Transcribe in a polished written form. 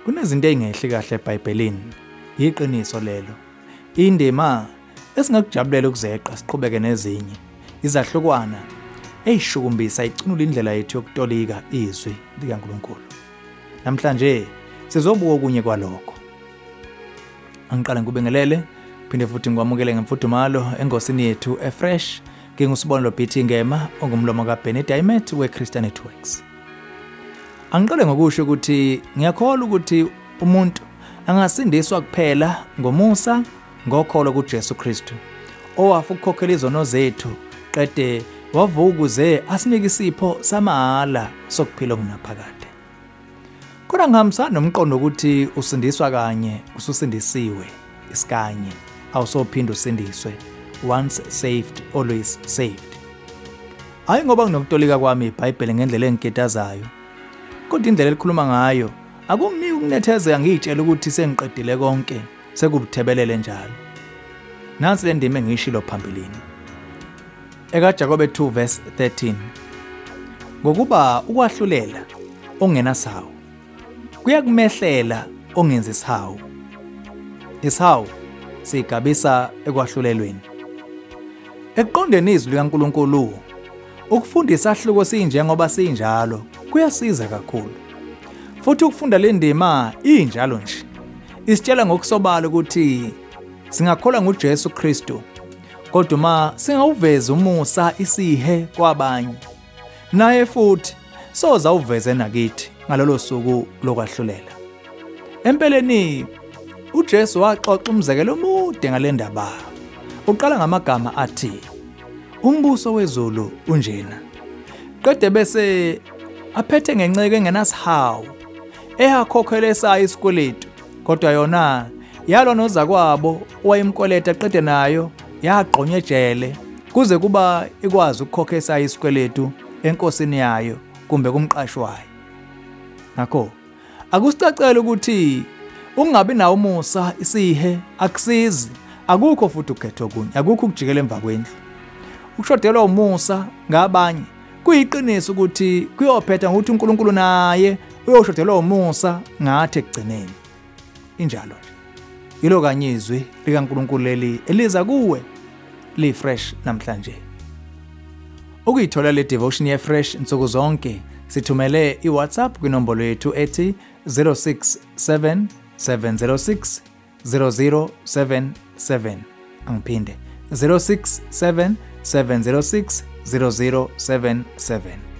Kunezinto ezingehli kahle eBhayibhelini, iqiniso lelo. Indima esingakujabulela ukuzeqa siqhubeke nezinye izahlukwana eyishukumbisa icunula indlela yethu yokutolika izwi likaNkulunkulu. Namhlanje sizobuka okunye kwalokho. Angiqala ngikubingelele, phinde futhi ngikwamukele ngemfudumalo engosini yethu eFresh. Ngingusibonelo BT Ngema ongumlomo kaBenny Diamond weChristian Networks. Angiqale ngokusho ukuthi ngiyakholwa ukuthi umuntu angasindiswa kuphela ngomusa ngokholo kuJesu Kristu, owafa ukukhokhela izono zethu qede wavuka ukuze asinike isipho samahala sokuphila okunaphakade. Kodwa ngihambisana nomqondo ukuthi usindiswa kanye ususindisiwe isikanye, awusophinda usindiswe. Once saved, always saved. Hayi ngoba nginokutolika kwami iBhayibheli ngendlela engigetazayo, kodwa indlela elikhuluma ngayo akunginiki ukunethezeka ngitshela ukuthi sengiqedile konke, sekubuthebelele njalo. Nansi le ndima engiyishilo phambilini. EkaJakobe 2 verse 13. Ngokuba ukwahlulela ongenasawu kuyakumehlela ongenzi isawu. Isawu sigabisa ekwahlulelweni. Ekuqondeni izwi likaNkulunkulu, ukufundisa ahluko sinjengoba sinjalo kuyasiza kakhulu. Futhi ukufunda le ndima injalo nje isitshela ngokusobala ukuthi singakholwa nguJesu Kristu, kodwa uma singawuveza umusa isihe kwabanye, naye futhi soza uveze nakithi ngalolo suku lokwahlulela. Empeleni uJesu waxoxa umzekelo omude ngale ndaba. Uqala ngamagama athi, umbuso wezulu unjena. Qede bese aphethe ngenceke engenasihawu, ehakhokhele esayo isikweletu, kodwa yona yalwa nozakwabo owayemkoleta qede nayo yagqonywa ejele kuze kuba ikwazi ukukhokha esayo isikweletu enkosini yayo kumbe kumqashi wayo. Ngakho akusicacela ukuthi ungabi nawo umusa isihe akusizi, akukho futhi ukhetho kunye, akukho ukujikela emva kwendlu. Ukushodelwa umusa ngabanye kuyiqiniso ukuthi kuyophetha ngokuthi uNkulunkulu naye uyoshodelwa umusa ngathi ekugcineni. Injalo nje. Yilo kanye izwi likaNkulunkulu leli eliza kuwe liFresh namhlanje. Ukuyithola le devotion yeFresh insuku zonke sithumele iWhatsApp kwinombolo yethu ethi 067 706 0077. Angiphinde 067 706 0077.